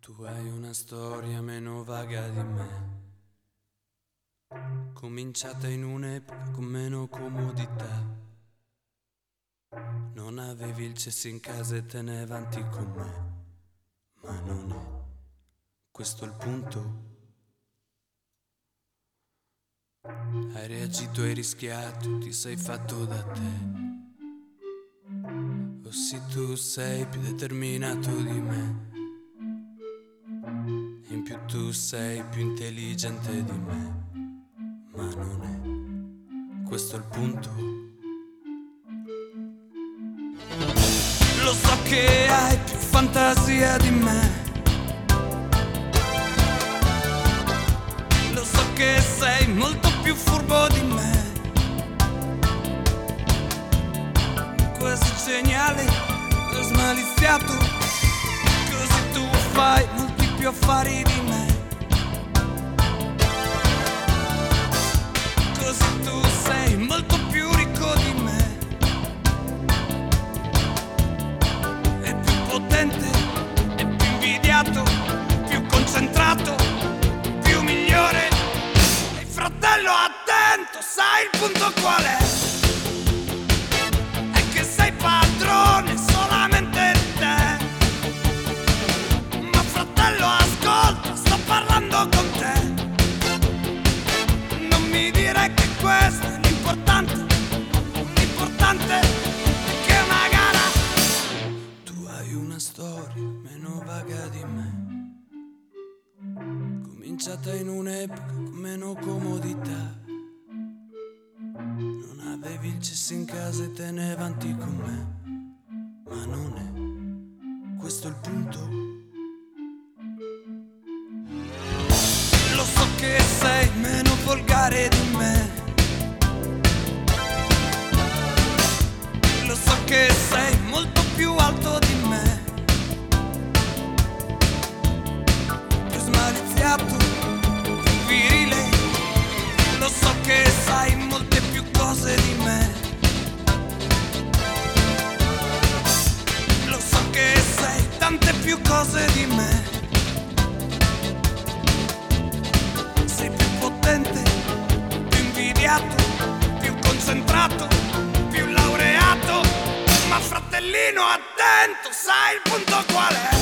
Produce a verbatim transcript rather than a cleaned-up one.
Tu hai una storia meno vaga di me, cominciata in un'epoca con meno comodità. Non avevi il cesso in casa e te ne avanti con me, ma non è questo il punto. Hai reagito, hai rischiato, ti sei fatto da te. O sì, tu sei più determinato di me, e in più tu sei più intelligente di me, ma non è questo il punto. Lo so che hai più fantasia di me, lo so che sei molto più furbo di me. Questo segnale è smaliziato, così tu fai molti più affari di me. Così tu sei molto più ricco di me, e più potente, e più invidiato, più concentrato, più migliore. E fratello, attento, sai il punto qual è? È che sei padrone solamente di te. Ma fratello, ascolta, sto parlando con te. Non mi dire che questo è l'importante. L'importante è che è una gara. Tu hai una storia meno vaga di me, cominciata in un'epoca con meno comodità. Non avevi il cesso in casa e te ne avanti con me, ma non è questo il punto. Lo so che sei meno volgare di me, lo so che sei molto più alto di me, più smaliziato, più virile. Lo so che sai molte più cose di me, lo so che sai tante più cose di me. Sei più potente, più invidiato, più concentrato, più laureato. Ma fratellino, attento, sai il punto qual è?